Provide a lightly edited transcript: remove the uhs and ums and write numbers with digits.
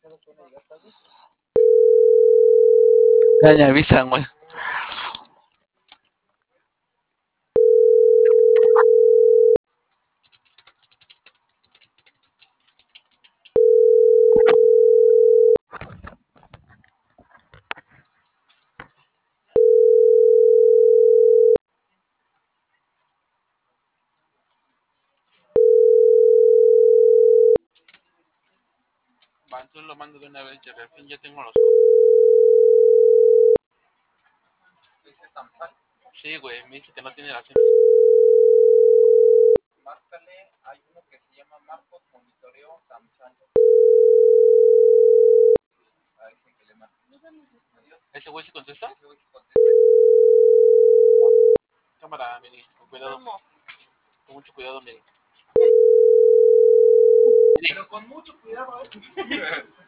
Ya me avisan, güey. Va, entonces lo mando de una vez, Jerry. Al fin ya tengo los... Dice Samsung. Sí, güey, me dice que no tiene la SIM. Márcale, hay uno que se llama Marcos Monitoreo Samsung. A ese que le marque. Adiós. ¿Ese güey se contesta? Ese güey se contesta. Cámara, Miri, con cuidado. ¿Cómo? Con mucho cuidado, Miri. Pero con mucho cuidado,